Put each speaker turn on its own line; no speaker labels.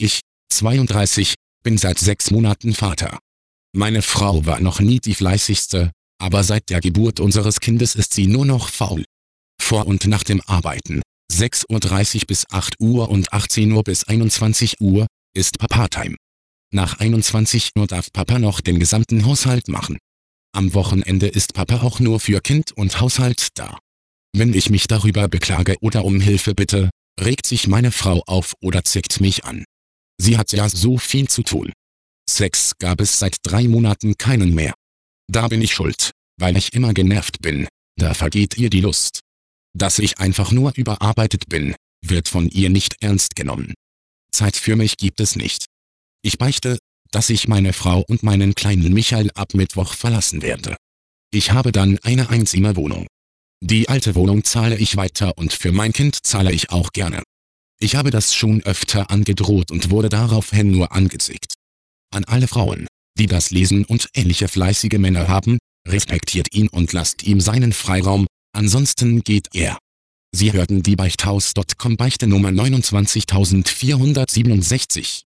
Ich, 32, bin seit 6 Monaten Vater. Meine Frau war noch nie die fleißigste, aber seit der Geburt unseres Kindes ist sie nur noch faul. Vor und nach dem Arbeiten, 6:30 Uhr bis 8 Uhr und 18 Uhr bis 21 Uhr, ist Papa-Time. Nach 21 Uhr darf Papa noch den gesamten Haushalt machen. Am Wochenende ist Papa auch nur für Kind und Haushalt da. Wenn ich mich darüber beklage oder um Hilfe bitte, regt sich meine Frau auf oder zickt mich an. Sie hat ja so viel zu tun. Sex gab es seit 3 Monaten keinen mehr. Da bin ich schuld, weil ich immer genervt bin, da vergeht ihr die Lust. Dass ich einfach nur überarbeitet bin, wird von ihr nicht ernst genommen. Zeit für mich gibt es nicht. Ich beichte, dass ich meine Frau und meinen kleinen Michael ab Mittwoch verlassen werde. Ich habe dann eine Einzimmerwohnung. Die alte Wohnung zahle ich weiter und für mein Kind zahle ich auch gerne. Ich habe das schon öfter angedroht und wurde daraufhin nur angezickt. An alle Frauen, die das lesen und ähnliche fleißige Männer haben, respektiert ihn und lasst ihm seinen Freiraum, ansonsten geht er. Sie hörten die Beichthaus.com Beichte Nummer 29467.